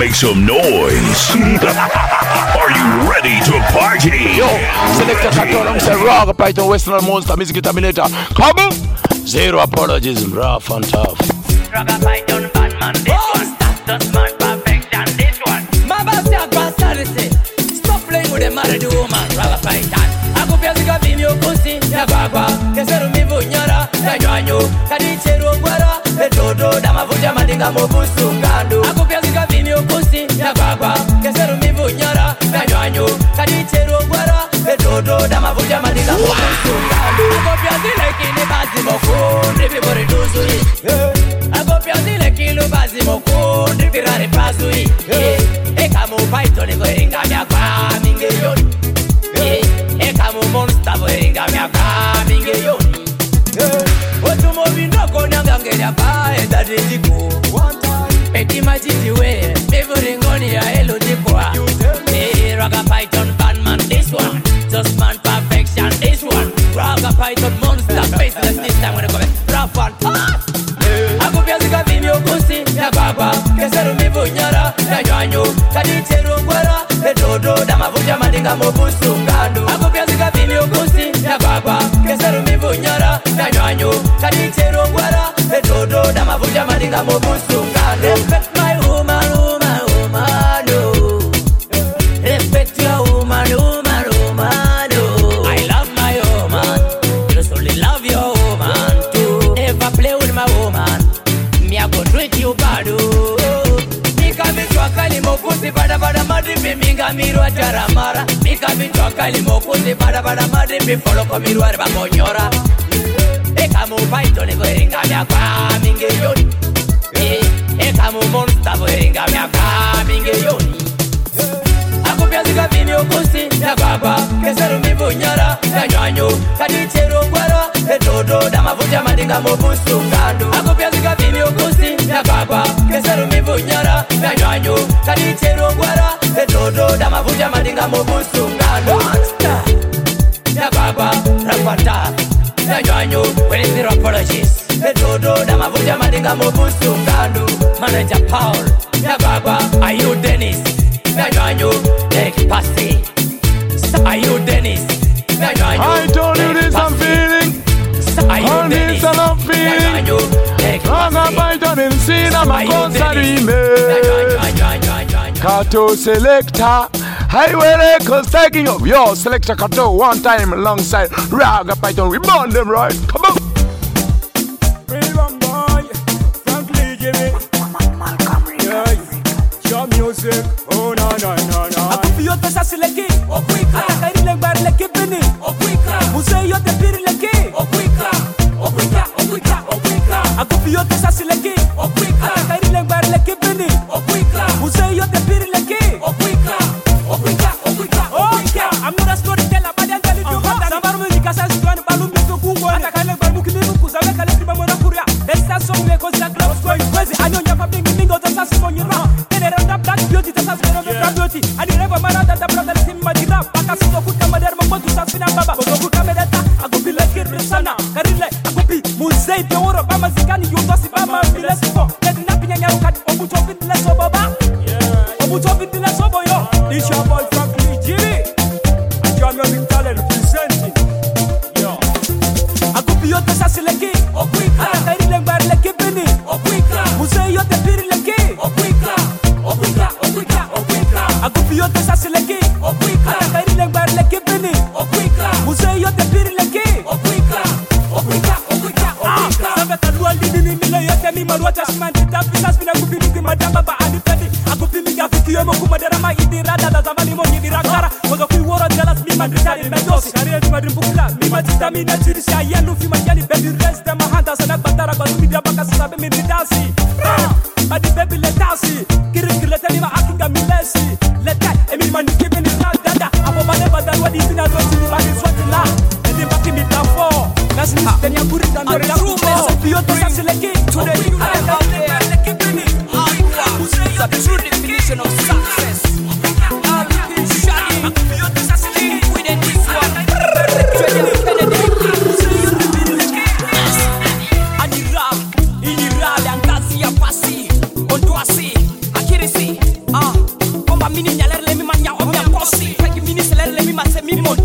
make some noise. Are you ready to party? Yo, select a carton, say Raga Python, Western Monster, Music Terminator. Come on! Zero apologies, rough and tough. Raga Python, bad man, this one. Status man, perfect, and this one. My boss, your personality. Stop playing with the married woman, Raga Python. I go piazzi capimi o così, ya guagua. Che se non mi vugnara, ya guagno. Cadice guara, e todo, da ma voglia mandinga mo busungando. I go piazzi capimi o così, ya guagua. Che se non mi vugnara, ya guagno. Cadice guara, e todo, da ma voglia mandinga mo busungando. I go piazzi like in the basimo con, devi vorre dusuri. I go piazzi like in the basimo con, devi rare pasui. E camo Python e goinga mia qua, mingheioni. E camo monster goinga mia qua, mingheioni. Otu movi no konyanga ngeria pa e da diziku. Peti majiti we, memory ngoni ya elo dikwa. Raga Python Batman this one, just man perfection this one. Raga Python monster faceless this time when I come rough and tough. Ako piazzi capimi o così, ya guagua. Che se non mi vugnara, ya guagno. Cadice guara, e todo, da ma voglia mandinga mo busungando. Ako piazzi capimi o così, ya guagua. Che se non mi vugnara, ya guagno. Cadice guara, e todo, da ma voglia mandinga mo busungando. Respect my woman, woman, woman, oh. Respect your woman, woman, woman, oh. I love my woman, just only love your woman too. Never play with my woman, me I go treat you bad, oh. Mika bitwa kalimo kuti bada bada madripi minga miru acharamara. Mika bitwa kalimo kuti bada bada madripi follow ko miru arba konyora. Eka mu Python e goinga mia kwa mingheioni. Eka mu monster goinga mia kwa mingheioni. Ako piazzi capimi o così, ya guagua. Che se non mi vugnara, ya guagno. Cadice guara, e todo, da ma voglia mandinga mo busungando. Ako piazzi capimi o così, ya guagua. Che se non mi vugnara, ya guagno. Cadice guara, e todo, da ma voglia mandinga mo busungando. Monster, ya guagua, rapata, ya guagno. When is the apologies? E todo, da ma voglia mandinga mo busungando. Manager Paul, ya guagua. Are you Dennis? Gaño, Eric Passy. Are you Dennis? I told you this I'm feeling. All this I'm feeling. Raga Python in scene, I'm a concert Kato selector. Highway Records taking up your selector Kato one time alongside Raga Python. We burn them right. Come on. Freedom boy, Franklin Jimmy. Your music, oh no no no no. Aku fiyo te sasi leki, okwika. Akari lengbar leki bini, okwika. Museyo te piri leki, okwika. Okwika, okwika, okwika. Aku fiyo te sasi leki, okwika. Akari lengbar leki bini, okwika. Museyo te piri leki, okwika. Okwika, okwika, okwika. I'm not a storyteller, but I'm telling you what. Sabar musica sa situani balum bitu kungo. Akari lengbar mukini nuku zawe kale triba mona kuria. Esta song le kosa club going crazy. Anyonya pa bingi mingo to sasi monyira. Black beauty, that's a black beauty. I didn't ever mind that the brother is in my rap. I can see the good camera, my mother to Sasina Baba. But the good camera, I could be like Sana, Karile, I could be Musei, the Oro, Bama Zikani, you must be Bama, Villas for. Let nothing in your cat, Obutop in less of Baba. Obutop in less of yo. This your boy, Franklin Jimmy. And your music talent presenting. Yo. I could be your Tassileki, or quick, I didn't buy like a penny, or quick, Musei, your Tepiriki, or quick. Aku fiyo te sasi leki, okwika. Akari lengbar leki bini, okwika. Museyo te piri leki, okwika. Okwika, okwika, okwika. Sabe kalua lidi ni mile yote mi marua chashmandi. Tapisas mina kupini ki madamba ba alipedi. Aku pimi ya fiki yomo kumadera ma idira. Dada zamani mo yidira kara. Kozo kui woro jelas mi madritari mendosi. Sharia di madrimpukla, mi majita mi na chirisi ayenu. Fi majani baby rest de mahanda. Sanak batara kwa media baka sasabe mi ridasi. Badi baby letasi. Kiri tani ma akinga milesi. Leta, emi mani giving it now, dada. Abo bane badar wadi fina doti ni bani swati la. Edi baki mi tafo. Nasi ni teni ya buri dan dori ya kubo. Fiyo to sasi leki. Today you have out there. Leki bini. It's a true definition of success. Fiyo to sasi leki. We did this one. Anira, inira, liangazi ya pasi. Ontuasi, akirisi.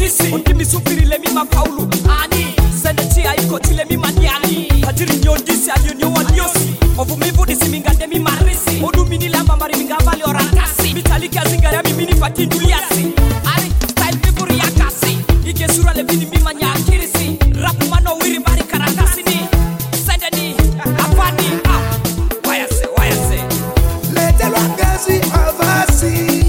nyondisi ondimi supirile mi Paulo ani seneti aiko tile mi maniani kadiri nyondisi alionyo wanyosi ovumivu disimingande mi marisi odumini lamba mari mingavali orakasi mitaliki azingara mimi ni pakinduliasi ari style vivuri ya kasi ike sura levini mi manyakirisi rap mano wiri bari karakasi ni sendeni apani waya se let the langazi avasi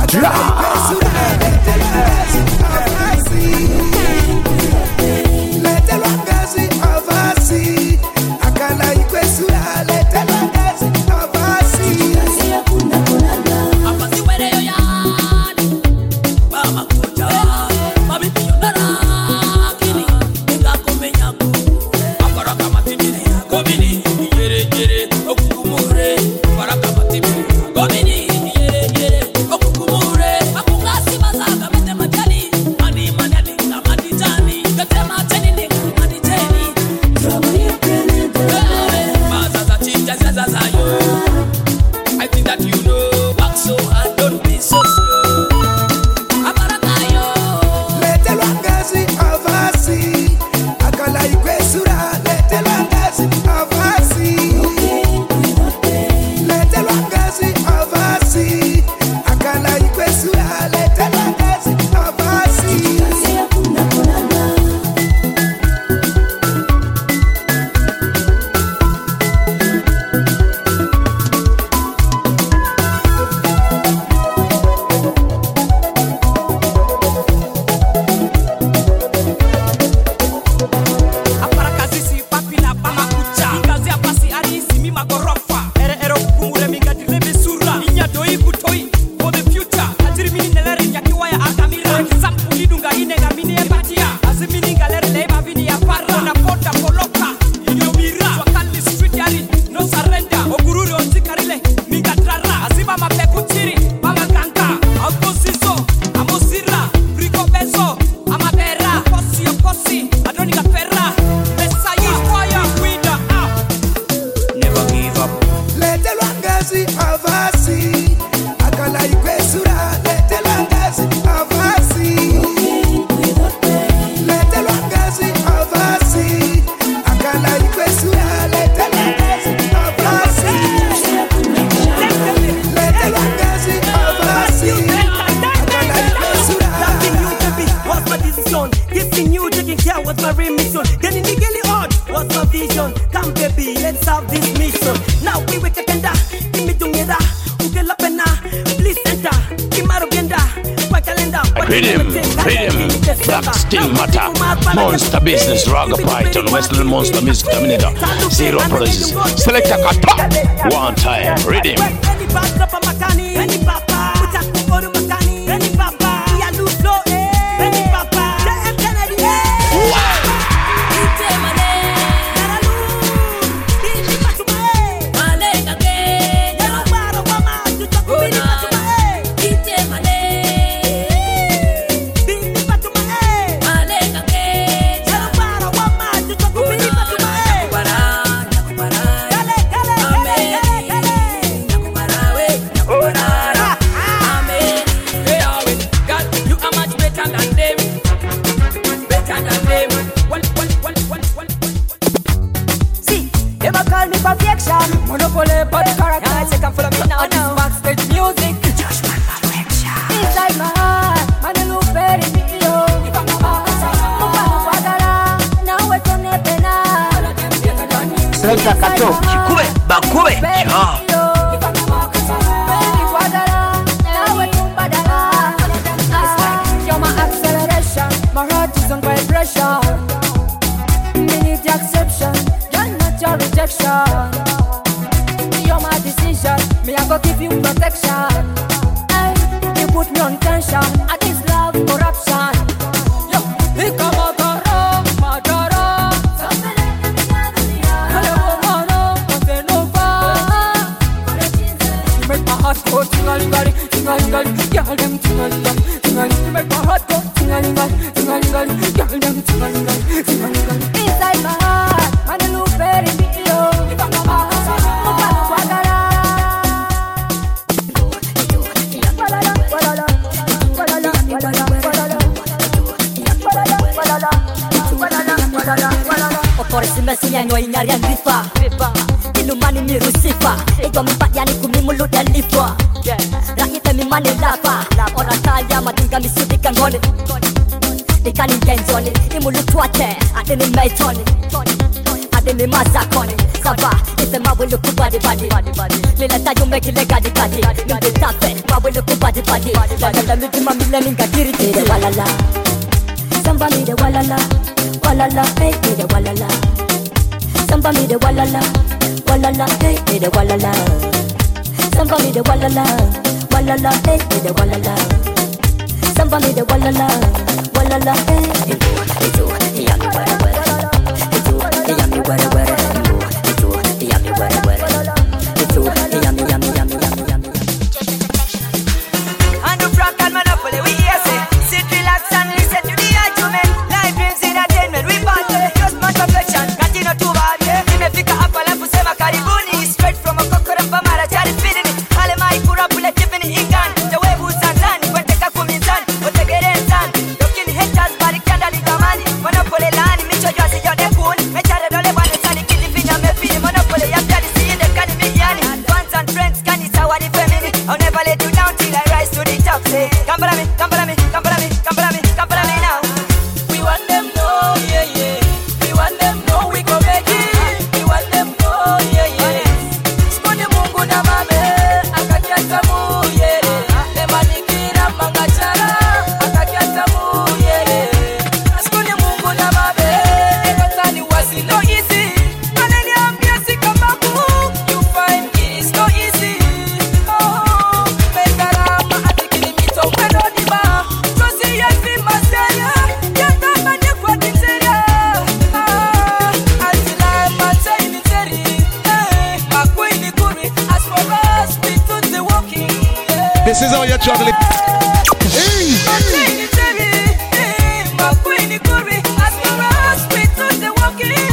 Monster Business, Raga Python, Western Monster Music Dominator, Zero Producers, Select a top, one time, rhythm. Inside my heart, man, you look very no inyarian rifa ilumani mirusifa ego mpadiani kumimulu delifa rakite mimani lapa ora talia madinga misudika ngone dikani ngenzoni imulu twate adeni meitoni adeni mazakoni saba ite mawelu kubadi badi lila tayo meki legadi gadi nge tafe mawelu kubadi badi la midima mileni ngadiri tire walala samba mi de walala walala hey de walala samba mi de walala walala hey de walala samba mi de walala walala hey de walala samba mi de walala walala hey itu yami wara wara itu yami wara wara itu yami wara wara itu yami and the Frank and Monopoly we here say sit relax and listen to the argument live dreams entertainment we party just my perfection katino tu baby nimefika hapa alafu sema karibuni straight from a kokora mara chari feeling ale mai kura pule tipini ingan the way who's Tanzania kweteka kumizani otegerezani looking haters bari kanda ligamani Monopoly lani micho jasi jode kuni mechare dole bwana sani kiti finya mepini Monopoly ya pia disi inde kani migiani fans and friends kani sawadi family I'll never let you down till I rise to the top say come for me come for me come for me come for me come for me now we want them know yeah yeah we want them know we go make it we want them know yeah yeah spone Mungu na mame akakiata mu yere emanikira mangachara akakiata mu yere spone Mungu na mame ekatani wasi no easy maneni ambia sikababu you find it's no easy oh mekarama atikini mito mwendo diba tosi yesi masaya yatamba ni kwa dinseria atila matai ni teri makwini kuri as for us we do the walking This is how you're traveling. matai ni teri makwini kuri as for us we do the walking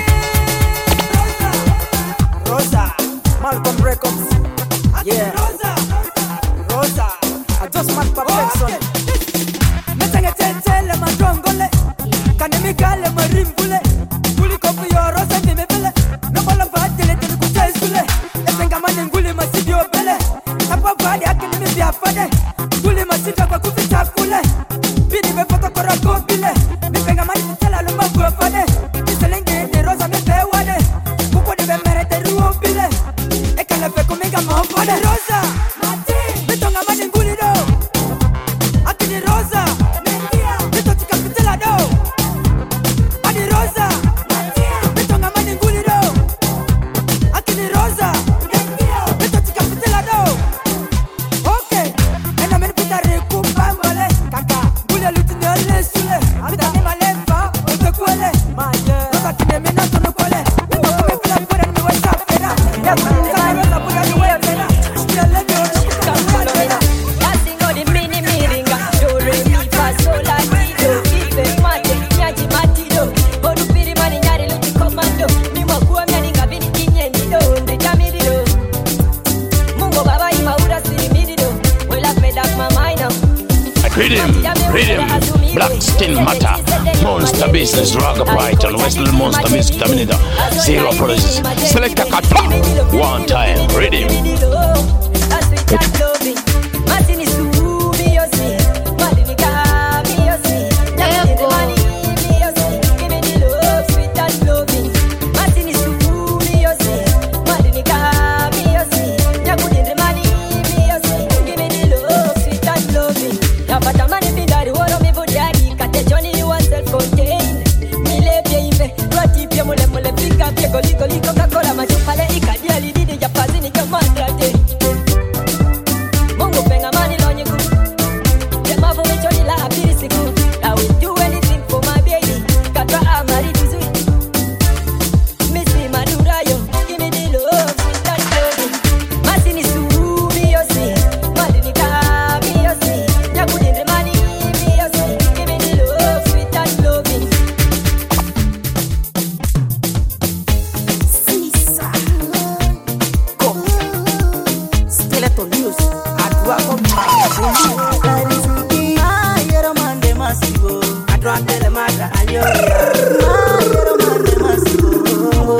Rosa, Malcolm Records. Yeah. Rosa, I just mad perfection. Metenge tele madrongole. Kanemikale marimbule. Kuli kopi yo rosa nimebele. Nabola badele tele kutesule. Esenga mane ngule masidi obele. Hapa badi yake nimebia fade. Ngule masidi kwa kupita kule. Bidi mefoto kora kopile. Nipenga mane kutela luma kwa fade. Niselenge ni rosa mepewade. Kuko de bemere de ruobile. Ekala fe kuminga mofade rosa. Betonga mane nguli do. Akini rosa. Beto tika pitela do. Ani rosa. Betonga mane nguli do. Akini rosa. Beto tika pitela do. Okay. Ena mene pitare kumbambale. Kaka. Nguli lutine ole sule. Abita ni malemba. Utekwele. Rosa kine mena tono kwele. Kume fila pura ni wesa pera. Sana rosa pura ni wesa pera. Kile lebe ono kuka pera. dancing on the mini miringa do re mi fa sol la ti do ibe mate nyaji matido bodu piri mani nyari luti komando ni mwakuwa myani ngabini kinyendi do ndijamiri do Mungu baba imaura sirimiri do wela peda mama ina Rhythm, Black Skin Matter, Monster Business, Raga Python, Western Monster Music Dominator, Zero Producers, Select a cut, one time, Rhythm. Mungu penga mani lonye ku. Sema vumi choni la apiri siku. I will do anything for my baby. Kata amari vizuri. Missy Madura yo. Give me the love, sweet and loving. Masini subi yo si. Madini kami yo si. Nyakudinde mani mi yo si. Give me the love, sweet and loving. Stiletto news. Adwa kompa. Ayero mande masivo. Adwa tele mata ayo. Ayero mande masivo.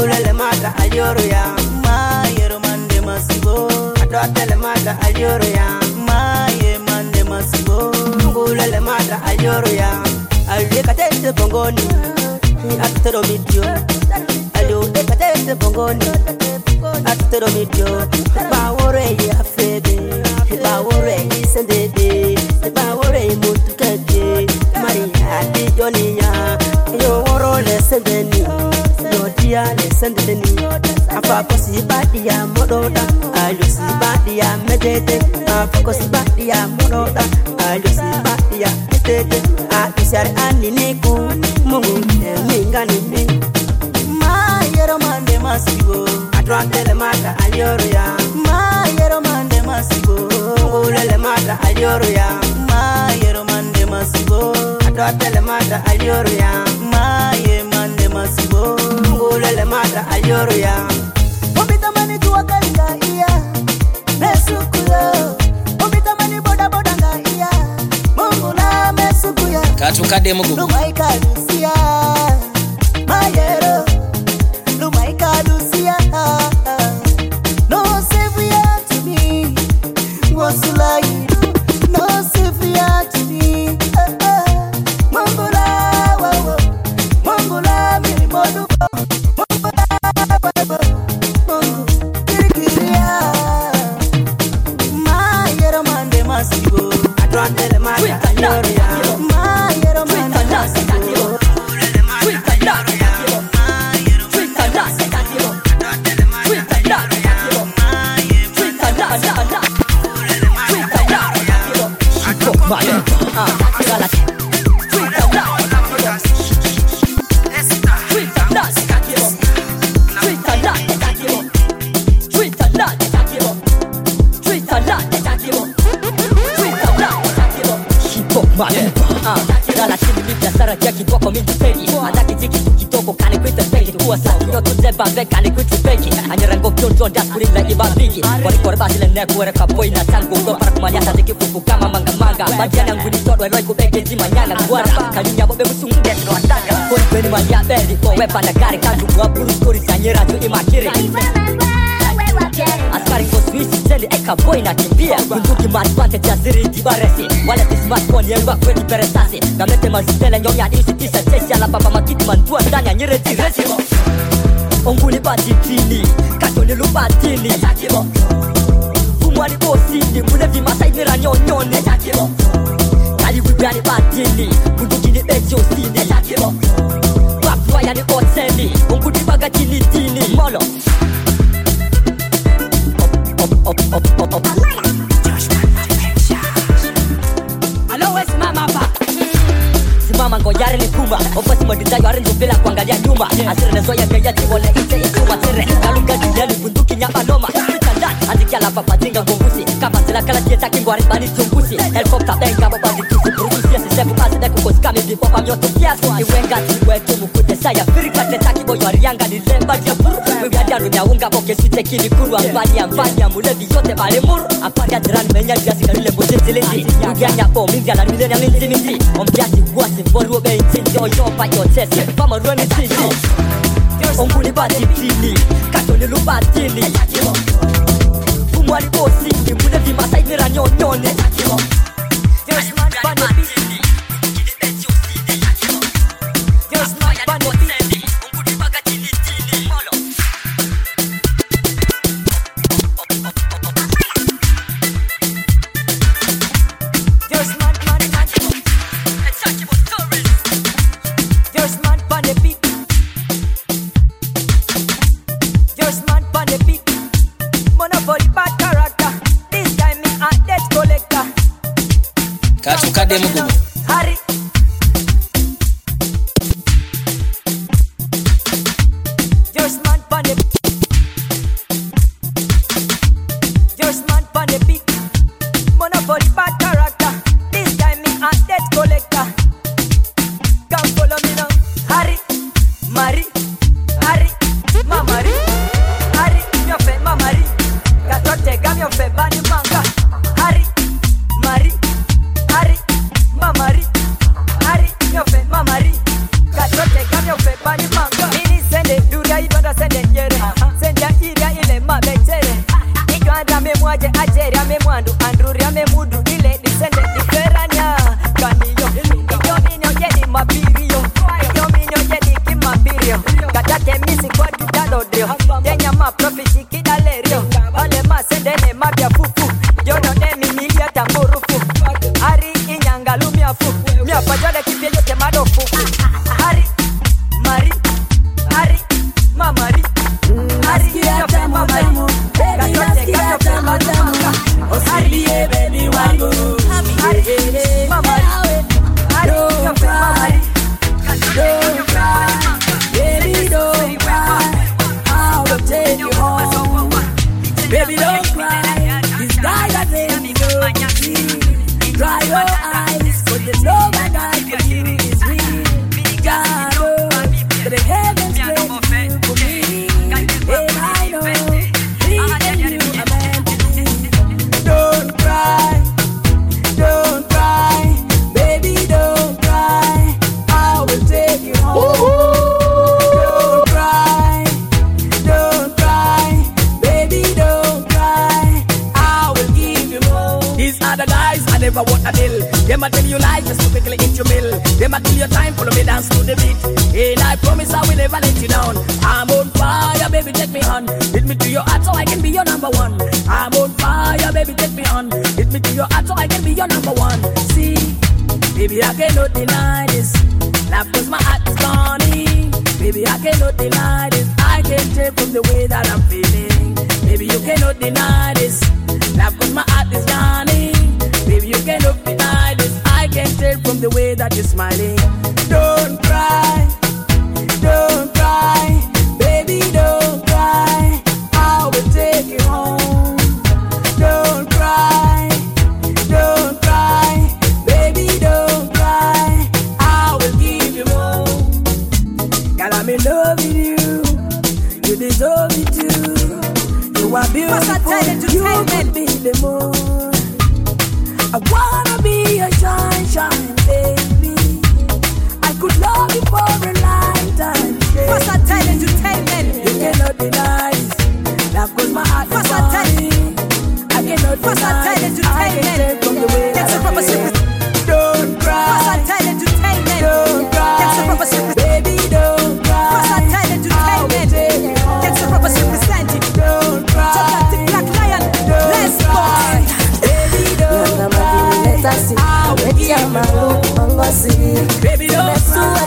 mata alioro ya Maye mande masibo Adotele mata alioro ya Maye mande masibo Ngulele mata alioro ya Alika tete bongoni Atero midio Alika tete bongoni Atero midio Bawore ya febe Bawore isendede Bawore mutukade Maria di Jonia Yo woro lesendeni Yo dia lesendeni Afako si badia mododa Ayo si badia medete Afako si badia mododa Ayo si badia medete Akisari aniniku Mungu mingani mi Mayero mande masibo Adrontele mata alioro ya Mayero mande masibo Ngulele mata alioro ya Mayero mande masibo Adrontele mata alioro ya Maye mande masibo Ngulele mata alioro ya Obita mani tuwa kalinga iya Mesukulo Obita mani boda boda nga iya Mungula mesukuya Katukade mugugu Lumaika lusia Mayero Lumaika lusia No savior to me Wasulai No savior to me Mungula wawo Mungula miri modu Mungula wawo Mungu kirikiria Mayero mande masibo Adrontele mata alioria Mayero mande masibo Dalla chimney da Sara Jackie poco mi peghi Andati ziki tuki toko kane questa peghi Tua sa io tu zeba ve kane questi peghi Anyerango pionjo das kuri lagi babigi Kori korbasi le nek were kapoi na tango Go parak maliata ziki fuku kama manga manga Bagian yang guni todo roi ku bege zima nyana Guara kalinya bobe musung des no ataga Kori beni malia beli ko we pandagari Kandu gua burus kuri sanyera tu imakiri Askari ko Swiss jeli eka boy na kimbia Bunduki matpante jaziri dibaresi Wale ti smartphone yelwa kweni peresasi Gamete mazitele nyonya isi tisa chesi Ala papa makiti mantua ndani ya nyere tiresi Onguli bati tini Katoni lubatini Kumwani bosini Mulevi masainira nyonyone Kali wibiani batini Bunduki ni beji osini Wapwa yani oteni Onguli baga tini tini Molo Hello, it's Mama Pa. Simama ngoyare ni kuma Ofasi modita yare njubila kuangalia nyuma Asire nezoya kaya tiwole ite ituma tere Nalunga jindeli bunduki nyapa noma Kitandan, azikia la papa zinga ngongusi Kama zila kala kieta kingwari bani chungusi Helikopta benga boba zitusi Burusi siesi sefu azide kukoskami Vipopa myoto kiasu Iwenga tiwetu mukute saya Firika tetaki boyo arianga ni lemba jaburu Wewiadia dunia unga boke suite kini kuru Ambani mulevi yote bale muru Apari adirani menya jasi kalile mbote zilindi Ugianya po mindia la milenia ninti Ombiasi wasi Volvo be intinti Oyo pa yo tesi Fama rueni titi Onguli bati tini Katoni lubatini Kumwani bosini Mulevi masainira nyonyone There's man bani bitini Kini beji usini There's man bani bitini Onguli baga tini tini Molo There's man There's man on the beat. There's man on the beat. Monopoly bad character. This time me a debt collector. Katukade mugugu Harry. There's man on the beat. There's man on the beat. Monopoly bad character. This time me a debt collector. Come follow me now. Harry, Marie, Harry, Mamari, Harry, mio fe Mamari. Gatote gam mio fe bani manga. Harry, Marie, Harry, Mamari, Dangote ajeri ame mwandu Andruri ame mudu ile disende diferanya Kaniyo Yomini ojedi mabirio Yomini ojedi kimabirio Kadate misi kwa dudadodrio Denya ma profiti kidalerio Ole ma sendene mabia fufu Yono demi milia tamburufu Ari inyanga lumia fufu Mia pajode kipye yote madofu Ari Mari Ari Mamari Ari Yote mamari Katote katote matamu Ari baby wangu Ari Mamari Ari Yote mamari Don't cry, baby don't cry, I will take you home. Baby don't cry, this guy that made me go see. Dry your eyes, but the love I got for you is real. God knows that the heavens wait for me, and I know me and you are meant to be. Don't cry, don't cry, baby don't cry, I will take you home. Don't cry, don't cry, baby don't cry, I will give you more. These are the guys I never want a deal. Them a tell you lies just to quickly eat your meal. Them a kill your time, follow me dance to the beat. And I promise I will never let you down. I'm on fire, baby take me on. Hit me to your heart so I can be your number one. I'm on fire, baby take me on. Hit me to your heart so I can be your number one. See, baby I cannot deny this. Laugh cause my heart is burning. Baby I cannot deny this. I can't tell from the way that I'm feeling. Baby you cannot deny this. Laugh cause my heart is burning. Baby you cannot deny this. I can't tell from the way that you're smiling. Don't cry, don't cry, baby don't cry, I will take you home. Don't cry, don't cry, baby don't cry, I will give you more. Girl, I'm in love with you, you deserve it too. You are beautiful, you can be the moon. I wanna be your sunshine, baby. I could love you for a lifetime. Versatile entertainment. You cannot deny this. Love goes my heart is burning. I cannot deny this. I can take from the way that I'm feeling. Don't cry. Versatile entertainment. Don't cry. Baby, don't cry. Versatile entertainment. That's the purpose you present it. Don't cry. Chocolate Black Lion. Let's go. Baby, don't cry. Baby, don't cry.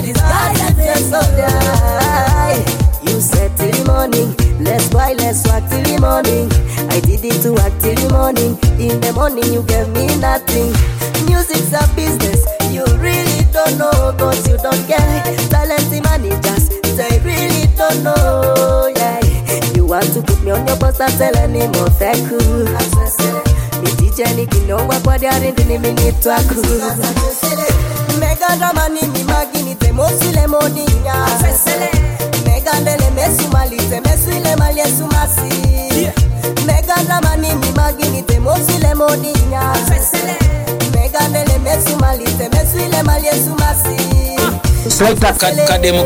You said till the morning, let's walk till the morning. I did it to work till the morning. In the morning you gave me nothing. Music's a business, you really don't know, cause you don't get talented managers, they really don't know, yeah. You want to put me on your poster, tell any more thank you. Me DJ nikinongwa kwa diari ndini minitwa ku. Mega drama ni mimagini temosi le modinya. Mega ndele mesu malite mesu ile maliesu masi. Mega drama ni mimagini temosi le modinya. Mega ndele mesu malite mesu ile maliesu masi. Solta kademu.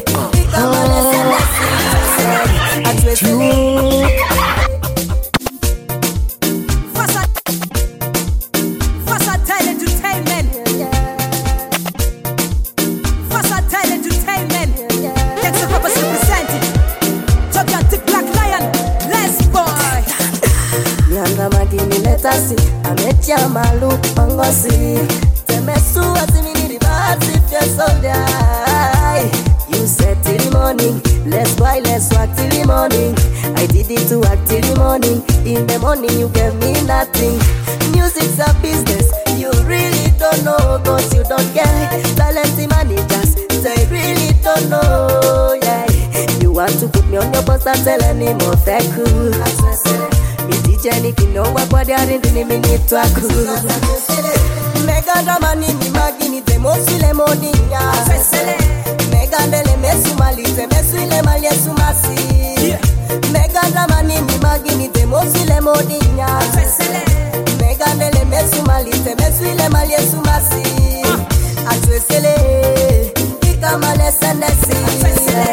Versatile entertainment. Versatile entertainment. That's the purpose you present it. Chocolate Black Lion. Let's boy. Nyanga magini letasi ametia malu pangosi. Temesu azimini ribati fya soldia. You said till the morning, let's walk till the morning. I did it to work till the morning. In the morning you gave me nothing. Music's a business, you really don't know, cause you don't get talented managers, they really don't know, yeah. You want to put me on your poster, tell any more thank you. Me DJ nikinongwa kwa diari ndini minitwa ku. Mega drama ni mimagini temosi le modinya. Mega ndele mesu malite mesu ile maliesu masi. Mega drama ni mimagini temosi le modinya. Mega ndele mesu malite mesu ile maliesu masi. Atwesele ikamale senesi.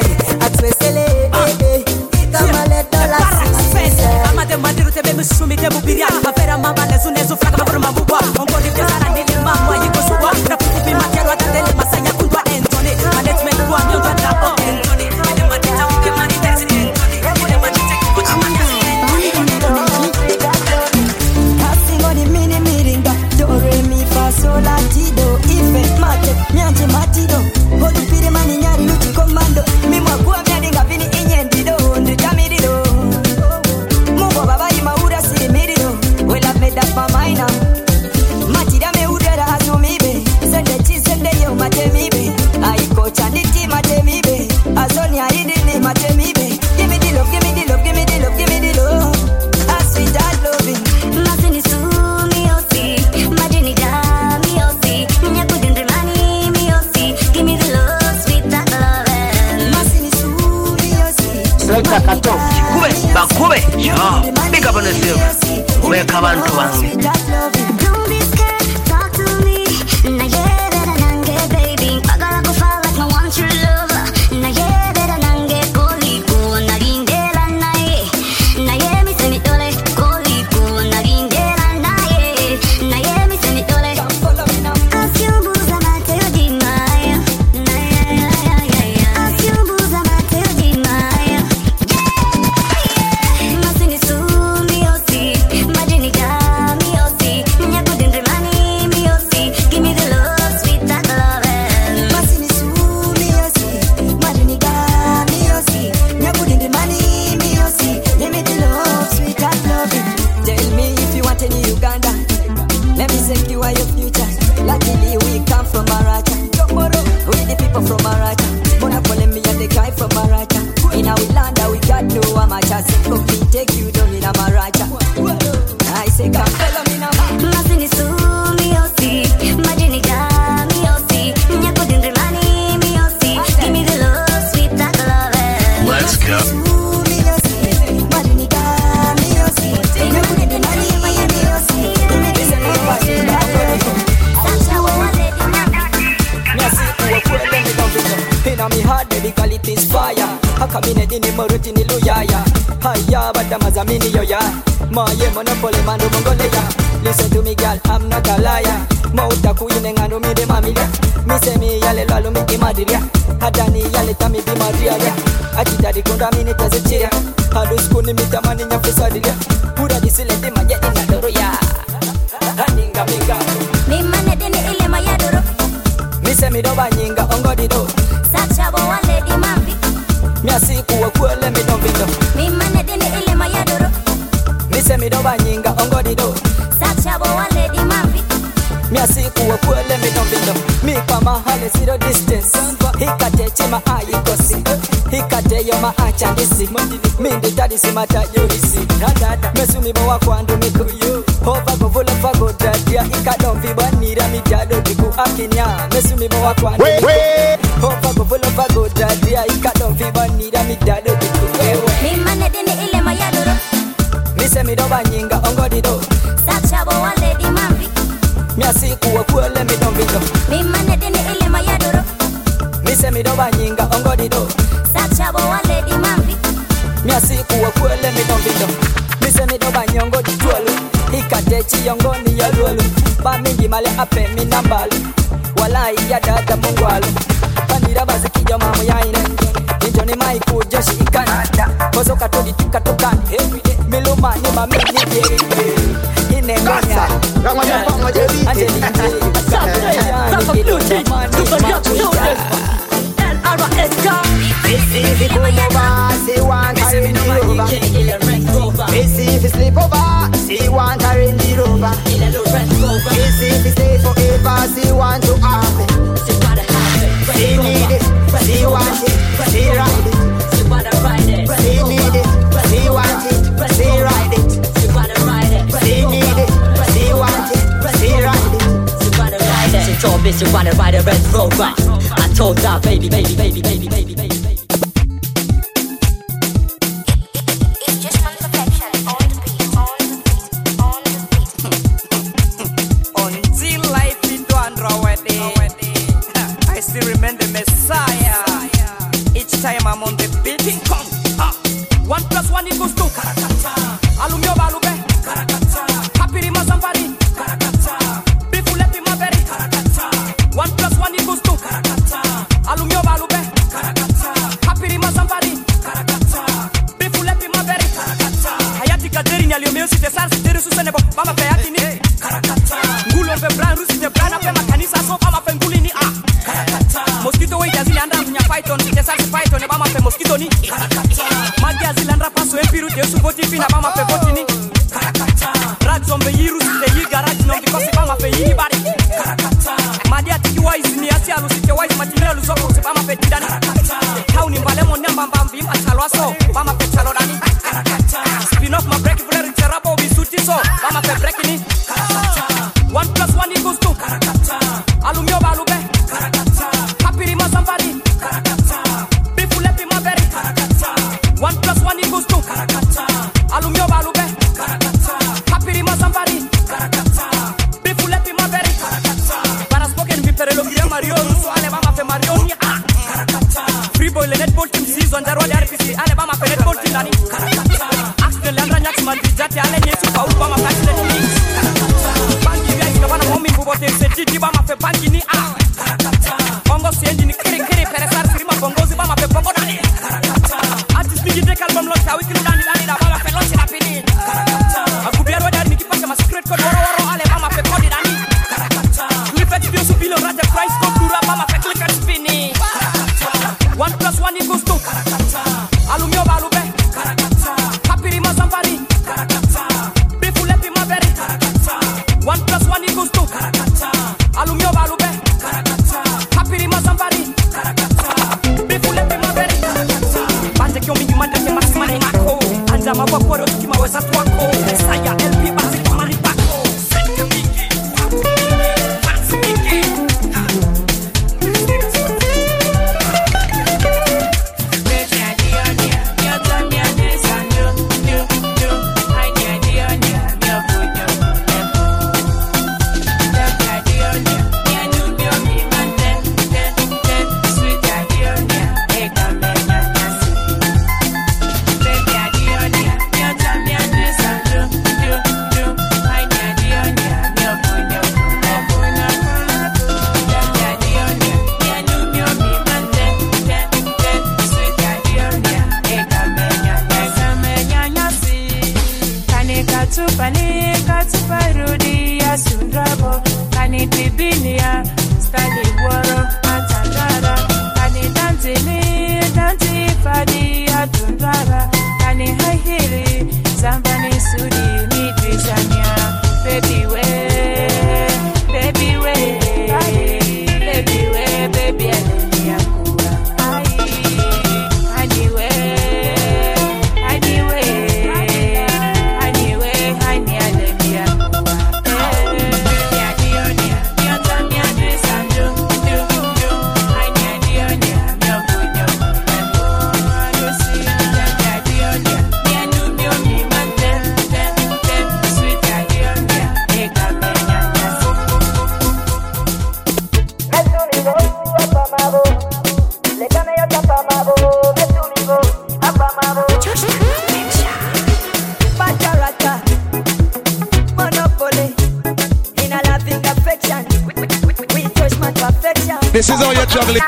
Atwesele ikamale dolasi. Amade madiru tebe musumi tebu kubiria mavera mama lezu nezu fraga maburu mabubwa ongoli pesara nili mama yiko suwa na kukubi makero atatele masaya kundwa Anthony management kwa mionga na Anthony ele matita uke mani tezi Anthony ele matita kukuchi mandezi Hasingo ni mini miringa do re mi fa sol la ti do ife mate mianje matido bodi pire mani nyari luchi komando mi mwa kwa myadinga vini inyendido ndijamidido Mungo baba imaura si mirido well I've made up my mind now matida me udera azumibe sende chi sende yo matemibe aiko chaniti matemibe azoni aidini matemibe give me the love give me the love give me the love give me the love as sweet as loving Masini sumi osi, majini dami osi, minya kudindri mani mi osi, give me the love, sweet that lovin'. Masini sumi osi, Selecta Kato, Bakube, yo, big up on yourself. Wake up and sweet that loving. Don't be scared, talk to me. Na yeah, better nange, baby. Pagala go fall like my one true lover. Na yeah, better nange, koli ko na rindela na ye. Na yeah, mi se mi dole, koli ko na rindela na ye. Na yeah, mi se mi dole. Asiumbuza mate ojimaya. Na yeah. Asiumbuza mate ojimaya. Masini sumi osi, majini dami osi, minya kudindri mani mi osi, give me the love, sweet that lovin'. Masini sumi osi, madini gami osi, nyakudindi mani mi osi, give me the love, sweet that loving. Tell me if you want any Uganda, let me secure your future. Luckily we come from Maracha, we the people from Maracha. Monopoly me and the guy from Maracha. In our land we got no amateur, so we take you down in a Maracha. I say come follow me now. Masini sumi osi, majini dami osi, minya kudindri mani mi osi, give me the love, sweet that lovin'. Let's go. Sumi osi, madini gami osi, nyakudindi mani mi osi, give me the love, sweet that loving. Sasha wa lady Inna me heart medicality is fire. Hakamine dini moruti ni luyaya. Haya bada mazamini yoya. Maye monopoly manu mongoleya. Listen to me girl, I'm not a liar. Mauta kuine ngano mi de mamilia. Mi se mi yale lalo mi imadiria. Hadani yale tami bi maria. Ajita di kunda mini tazechiria. Hadu skuni mi tamani nyafisadilia. Pura disile di maye ina doroya. Haninga minga. mi mane dini ile mayadoro. Mi se mi doba nyinga ongodido. Sasha wa lady mavi, Mi asiku wakuele mi dombido. mi mane dini ile mayadoro. Mi se mi doba nyinga ongodido. Sasha wa lady mavi, Mi asiku wakuele mi dombido. Mi kwa mahali zero distance. Hikate chima ayikosi. Hikate yoma achandisi. Mi nditadi simata yorisi. Mesu mi bawa kwandu miku. Hova govula fago dadia. Ika dombi banira mi jado diku akinya. Mesu mi bawa kwandu miku. Hova govula fago dadia. Ika dombi banira mi jado diku. mi mane dini ile mayadoro. Mi se mi doba nyinga ongodido. Sasha wa lady mavi, Mi asiku wakuele mi dombido. mi mane dini ile mayadoro. Mi se mi doba nyinga ongodido. Sasha wa lady mavi, Mi asiku wakuele mi dombido. Mi se mi doba nyongo ditwelu. Hikate chiyongo ni yalwelu. Ba mingi male ape mi nambalu. Walai ya dada mungwalu. Panira bazikija mamu yaine. Injoni maiku joshi ikana. Kozo katodi tukatokani. Miluma ni mamini yeri. Ine ngonya. Ante ni If you come over, say one carry the rover. If you sleep over, say one carry the rover. If you stay forever, say one to have it. Say need it, say want it, say ride it. Say need it, say want it, say ride it. Say need it, say want it, say ride it. She told me she wanna ride a Red Rover. I told her, baby, baby, baby, baby, baby, baby, baby. it's just one perfection on the beat, on the beat, on the beat. Until life in Andrawedi, I still remember the Messiah. Each time I'm on the beat, 1 + 1 = 2. Karakata, alumio balube. Karakata. bama pe atini ngulo pe brand rusi pe brand pe makanisa so bama pe ngulini mosquito we jazili anda nya python te sa python bama pe mosquito ni magi azili anda paso empiru de suboti fina bama pe botini rat zombe yiru de yi garage no because bama pe yini bari madi atiki wise ni asia lu sike wise material lu soko se bama pe tidani hauni mbale mo nyamba mbambi machalwa so bama pe chalo dani spin off my break for the terabo bi suti so bama pe break ni 1 + 1 equals 2 alumio balube happy ma somebody people let me my berry 1 + 1 equals 2 alumio balube happy ma somebody people let me my berry para spoken vi per lo que Mario so ale bama pe Mario ni free boy le netball team season 0 de RPC ale bama pe netball team dani axel andra nyax man di jati ale nyesu pa u bama ka tele ni bangi ya ina bana momi bu bote se titi bama pe bangi ni bongo sendi ni kiri kiri per sar sirima bongo zi bama pe bongo dani artist ni de album lo tawi kilo dani da bama pe lo sina pini aku biar wadar ni ki passa ma secret code woro woro ale bama pe kodi dani ni pe video su bilo rate price code dura bama pe click and spini 1 + 1 equals 2 alumio balube happy rima safari bifu lepi maberi 1 + 1 equals 2 alumio balube happy rima safari bifu lepi maberi bande kyo mingi manda ke maximani mako anja mabokoro tukimaweza twako saya LP basi kama ripako sente mingi basi mingi This is all you're juggling.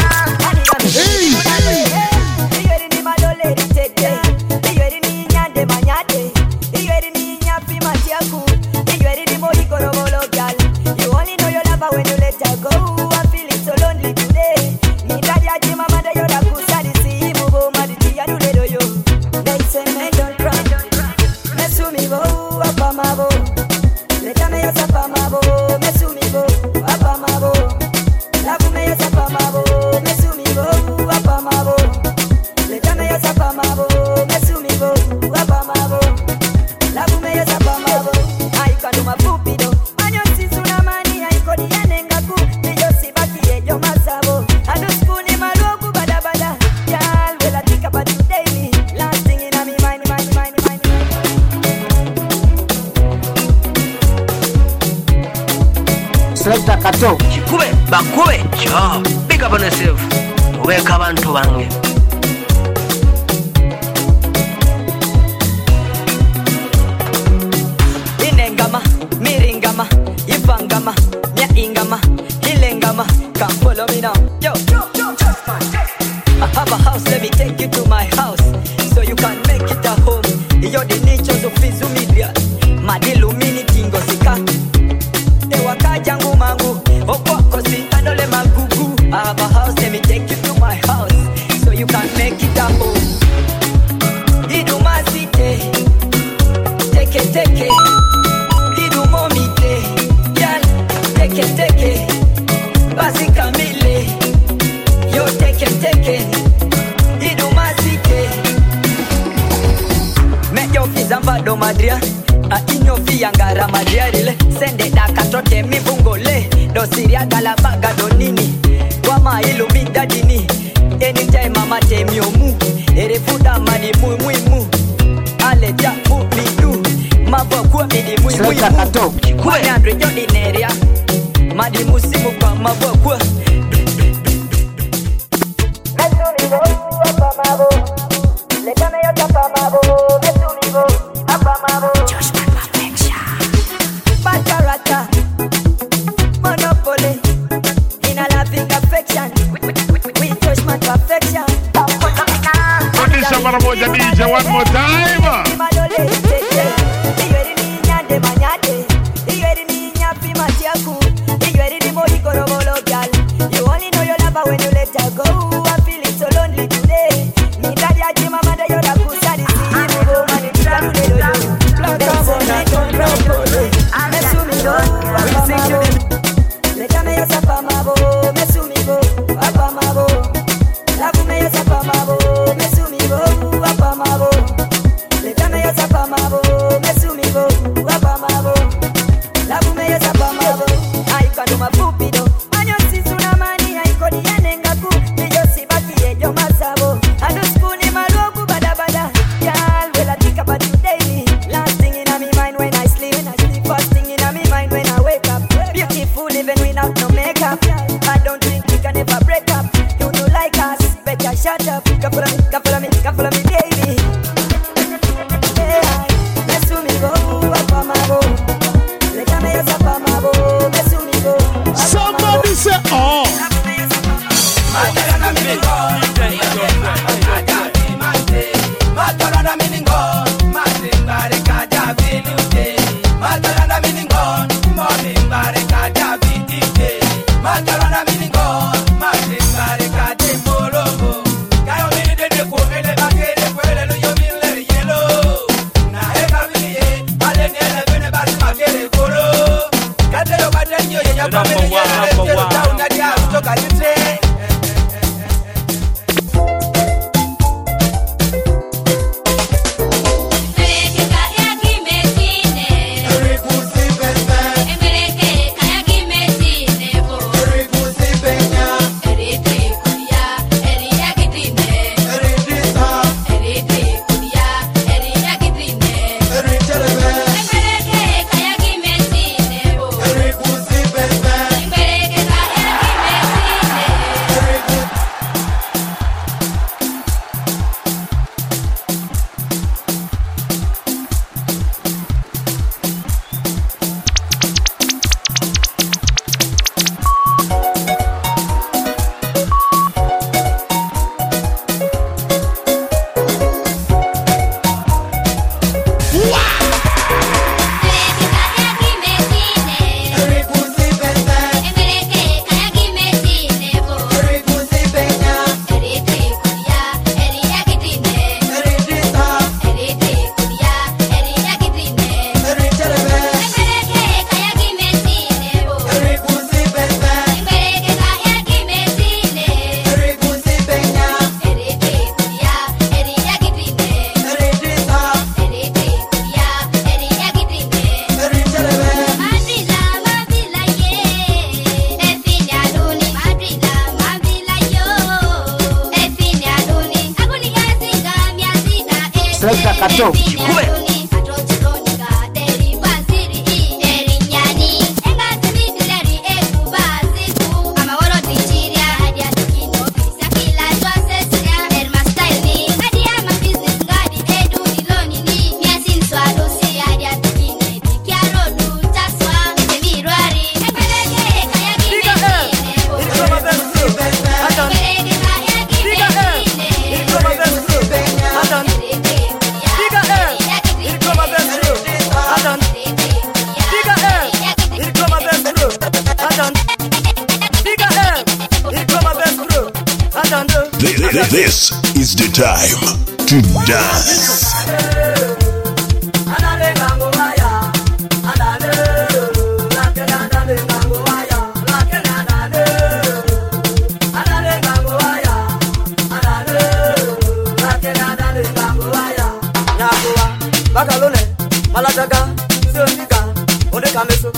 Selector Kato Chikube bakube cho big up on yourself weka abantu bange Inengama miringama ifangama nya ingama hilengama come follow me now yo I have a house, let me take you to my house so you can make it a home. You're the nature of Fizu Media Madilu mini kingo madria inyo fiyangara madriarile sende dakatoke mivungole dosiria galabaga donini wama ilumida dini anytime mama temiomu erefuda mani muimu aleja mumidu mabokwa midi muimu kwa nyandre jodineria madi musimu kwa mabokwa Bacarata, Monopoly, in a loving affection. We touch my perfection. Condition para moja DJ one more time. You only know your lover when you let her go. I'm feeling so lonely today. Me daddy aji mama da yoda kusari si mo mani tanu le lo. Black and white on properly. Mesumigo, we sing to them. Letame yo sapa mabo, mesumigo, apa mabo. Lavume yo sapa mabo, mesumigo, apa mabo. Letame yo sapa mabo, mesumigo, apa mabo. Lavume yo sapa mabo. Ai kanu mapupido. Anyo sisuna mani ai kodi yanengaku. Niyo sibaki ejo masabo. Adu skuni malogu bada bada. Girl, well I think about you daily. Last thing in my mind when I sleep. First thing in my mind when I wake up. Beautiful even without no makeup. I don't think we can ever break up. You know like us, better shut up. Come follow me, baby. Yeah, mesumigo, apamabo. Letame yo sapamabo, mesumigo. Somebody say oh. This is the time to dance.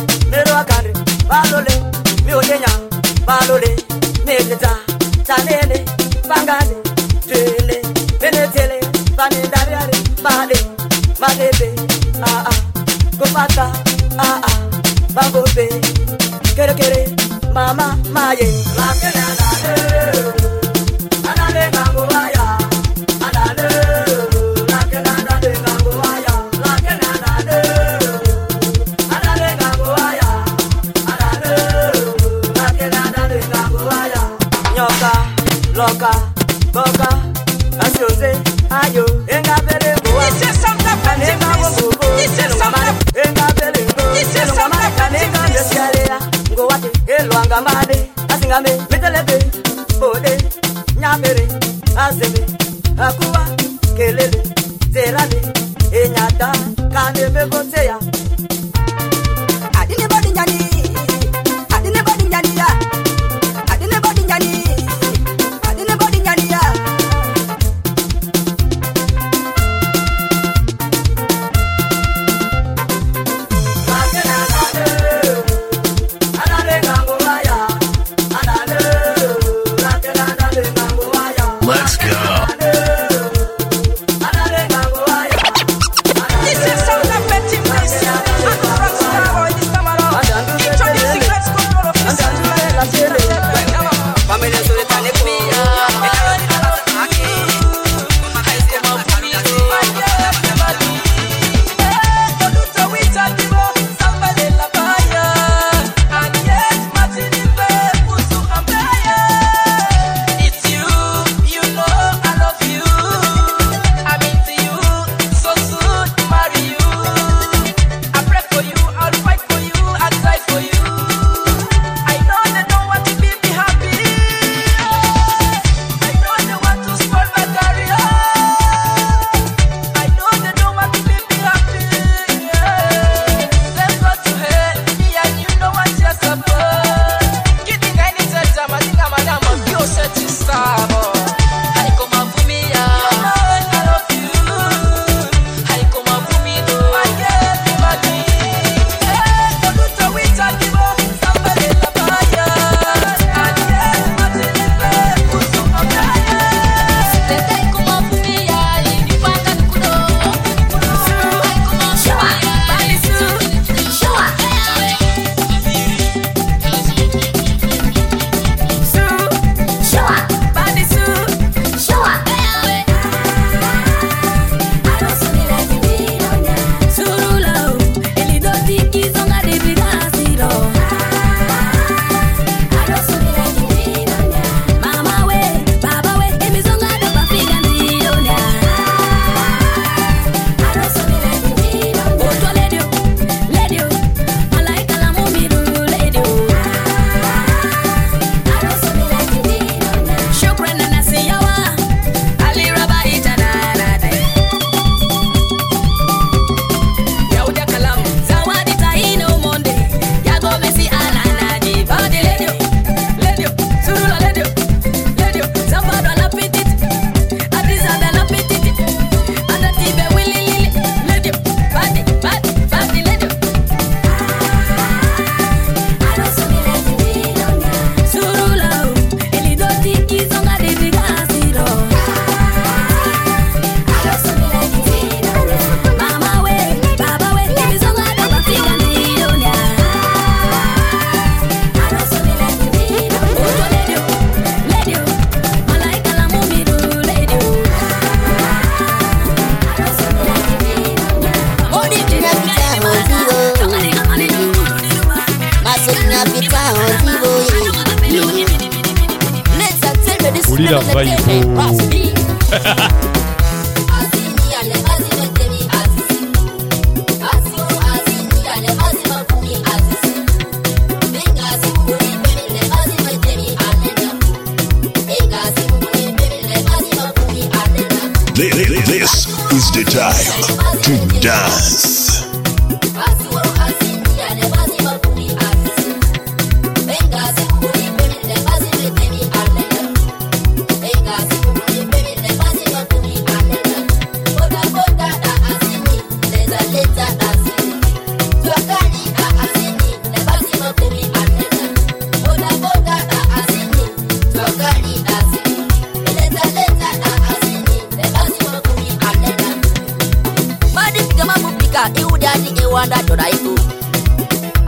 Mero akande, balole, mi onyenya, balole, medeta, tanene, bangane, tele, benetele, banendariare, made, madebe, gopata, babobe, kere kere, mama, maye, lakenana, anale nangoaya, anale, lakenana de nangoaya, lakenana de, anale nangoaya, anale, lakenana de nangoaya, nyoka, loka, boka, asioze, ayo, enga bele ngoa, kanenga ngogo, enga bele ngoa, kanenga yesialea, ngoate, elwanga made, asingame, metelebe, bode, nyamere, azebe, akuwa, kelele, zerale, enyata, kaneme koteya. Adine body nyani, adine body nyani ya, adine body nyani, adine body nyani ya. Let's go. Ulila vibe. This is the time to dance.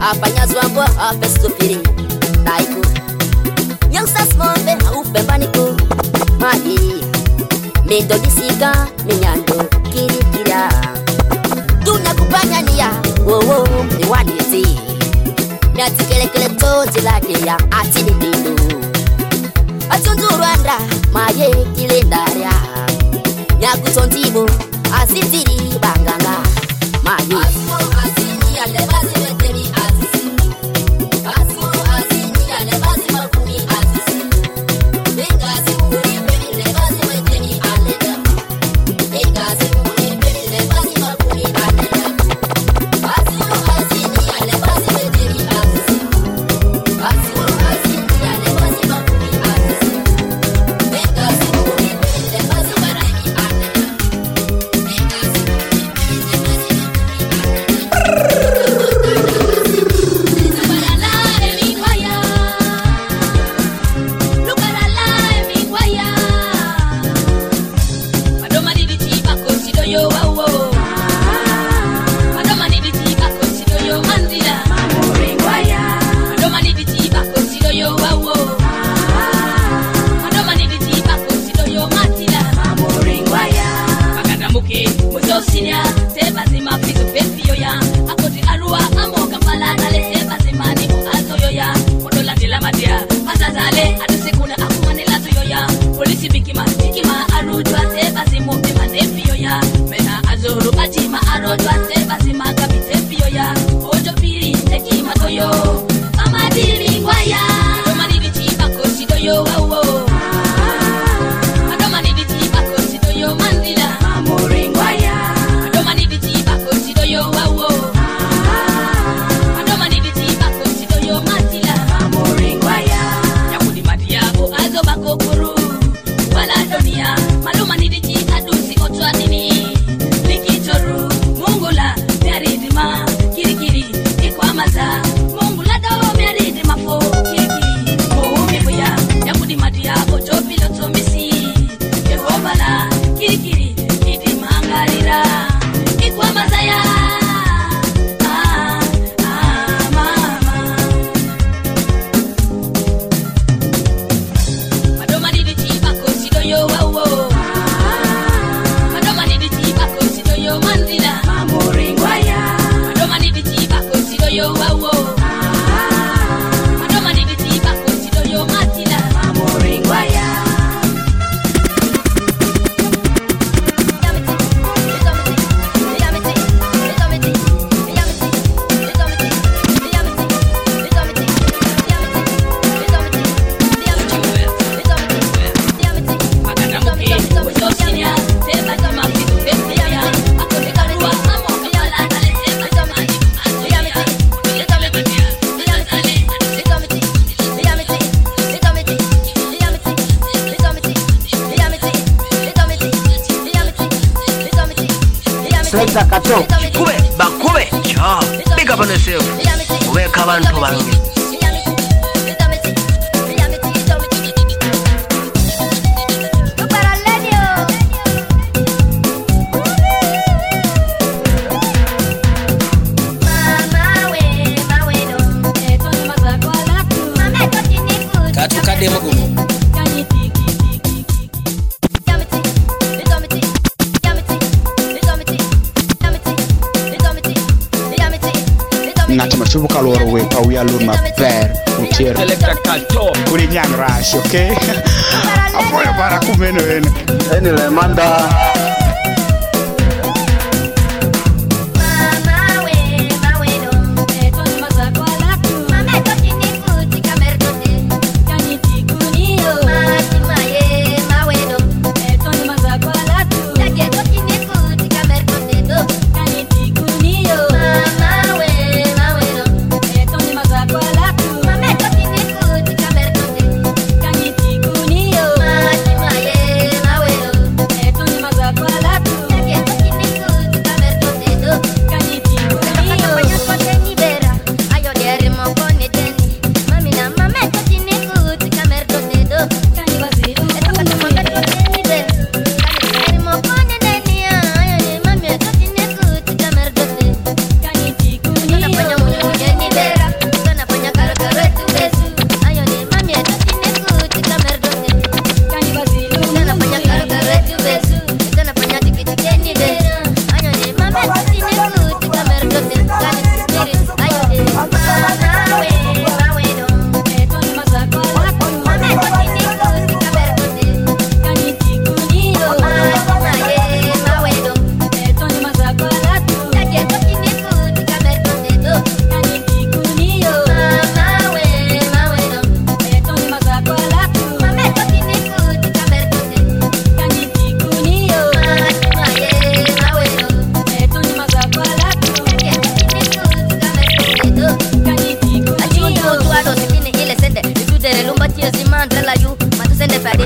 Apanyazwa mbwa ape stupiri Taiko Yang sasmonde aupe paniko Magi Mindo disika minyando kirikira Dunya kupanyania Wowo iwanisi Miati kele tozi lake ya atini dindo Achundu Rwanda maye kilendaria Nyaku tontibo azitiri banganga Maye Asmo azini alebazi weteri azisi Asmo azini alebazi makumi azisi Bengazi uri beri lebazi weteri aleda Bengazi uri beri lebazi makumi aleda Asmo azini alebazi weteri azisi Asmo azini alebazi makumi azisi Bengazi uri beri lebazi makumi aleda Bengazi Kube, bakube, cha. Big up on yourself. Weka abantu bangi. Katukade magumu. Ngati machubuka loro we pa uya loro maber utiero kuri nyang rash, okay? Apoya para kumeno ene le manda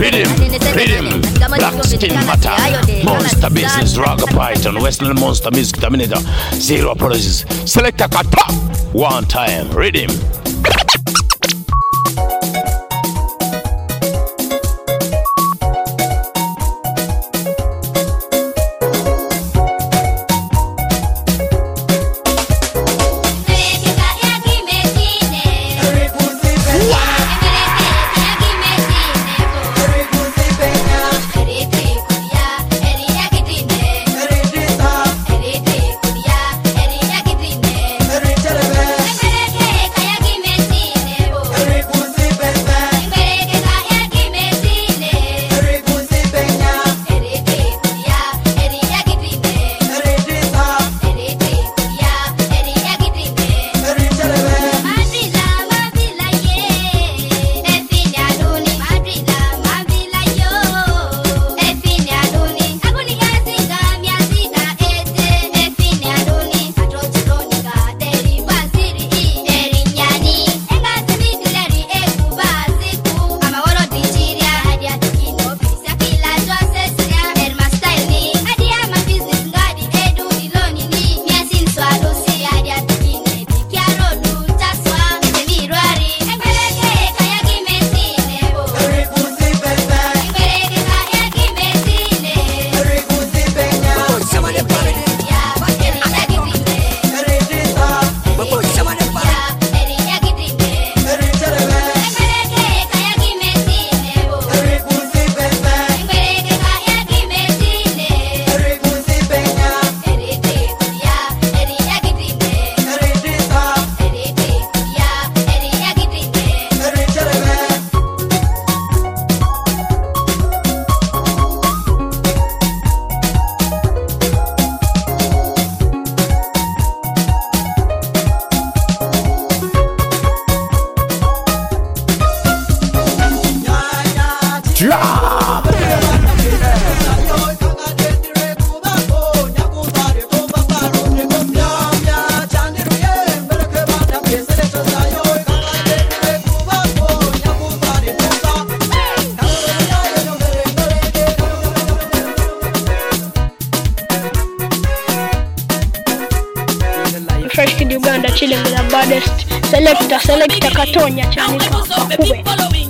Rhythm, Black Skin Matter, Monster Business, Raga Python, Western Monster Music Terminator, Zero Apologies, Selector Kata, one time, Rhythm. Fresh Kid Uganda chilling with the baddest selector Katonya Chanika Kube.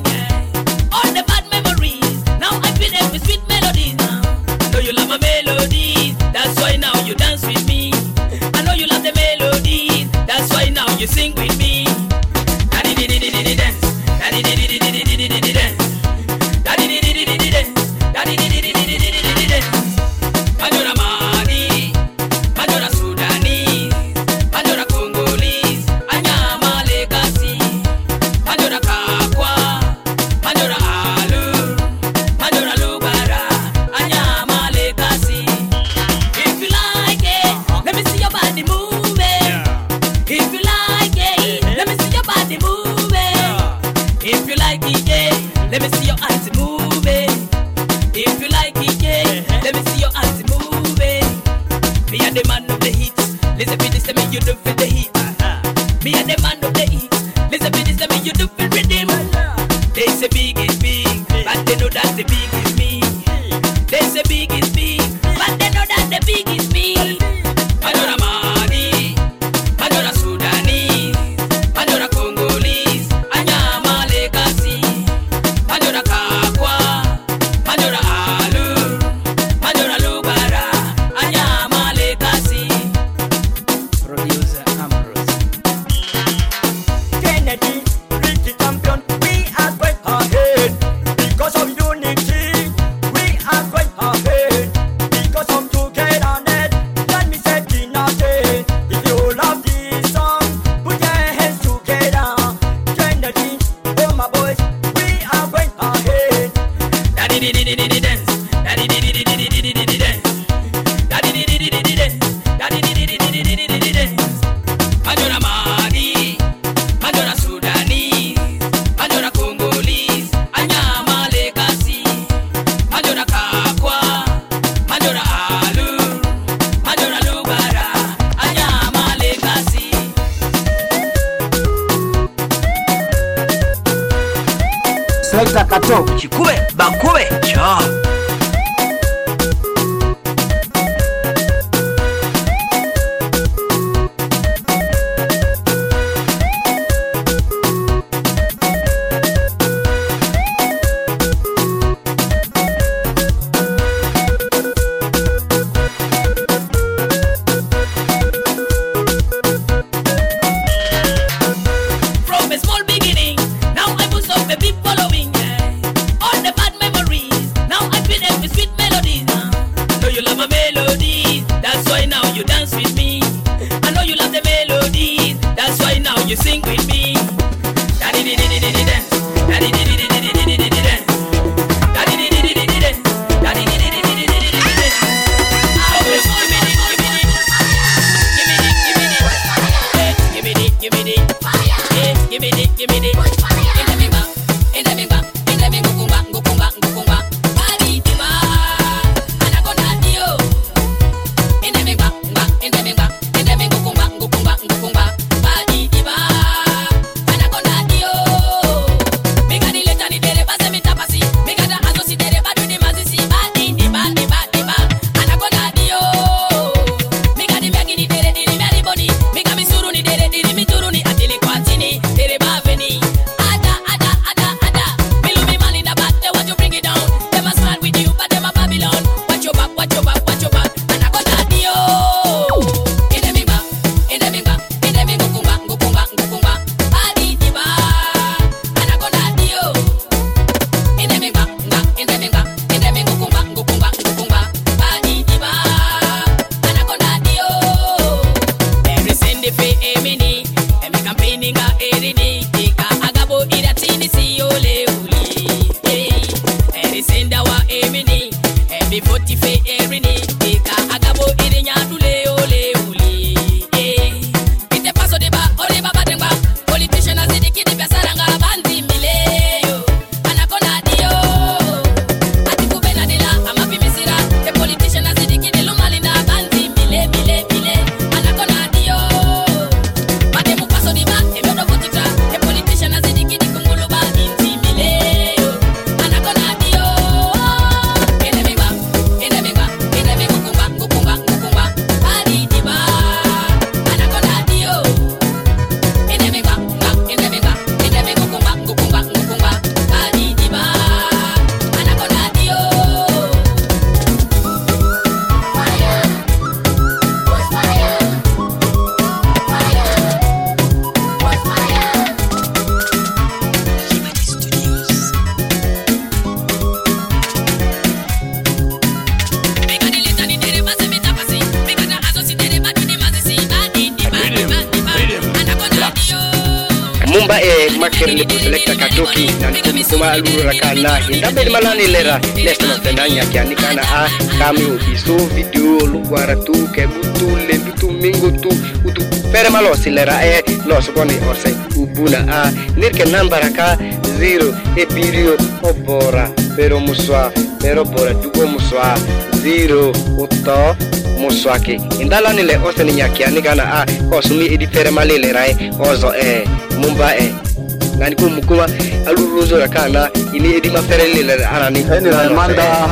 All the bad memories, now I feel them with sweet melodies. I know you love my melodies, that's why now you dance with me. I know you love the melodies, that's why now you sing with me. Daddy did dance, daddy did dance, daddy did dance, daddy did dance. Majora Mali, Majora Sudanese, Majora Congolese, Anyama Legacy, Majora Kakwa, Majora Alu, Majora Lubara, Anyama Legacy. If you like it, let me see your body moving. If you like it, let me see your body moving. If you like it, yeah, let me see your hands moving. If you like it, yeah, let me see your hands moving. Me and the man of the heat. Listen to this, me you do feel the heat. Me and the man of the heat. Listen to this, me you do feel rhythm. They say big is big, but they know that the big is me. They say big is big, but they know that the big is me. Majora Mali, Majora Sudanese, Majora Congolese, Anyama Legacy, Majora Selector Kato. Chikube bakube cha. Makerle Selector Katoki na kuma alura kana hindabe malani lera lesta mtendanya kiani kana kami ubiso video luguara tu ke butu le butu mingo tu utu pere malo silera lo sokoni orse ubuna nirke nambara ka 0 e pirio obora pero muswa pero bora dugo muswa 0 8 muswake indala nile oseni nyakiani kana kosumi edi pere malele rai ozo mumba nani kumukuma aluruzo rakana ini edi maferele le arani manda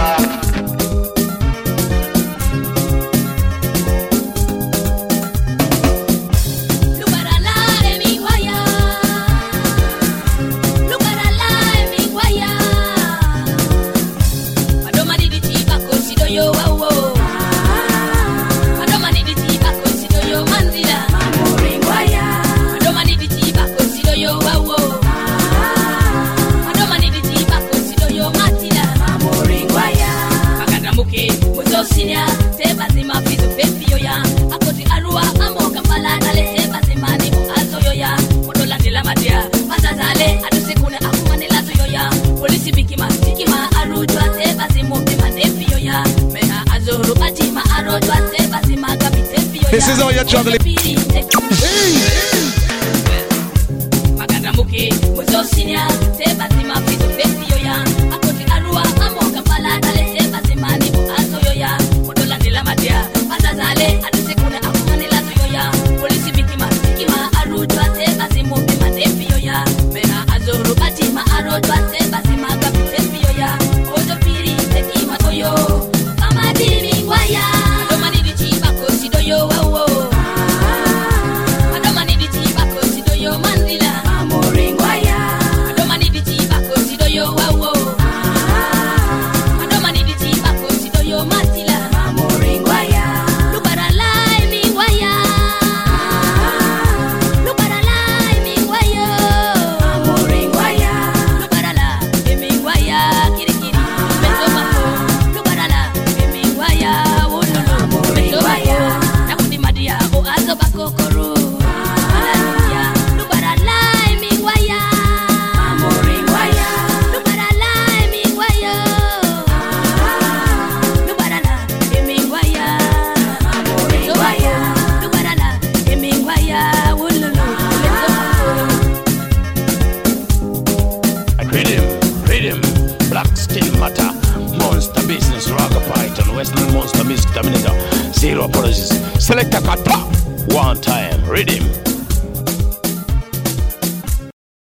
This is all you're juggling. Monster Music Terminator. Zero apologies. Select a cut. One time. Rhythm.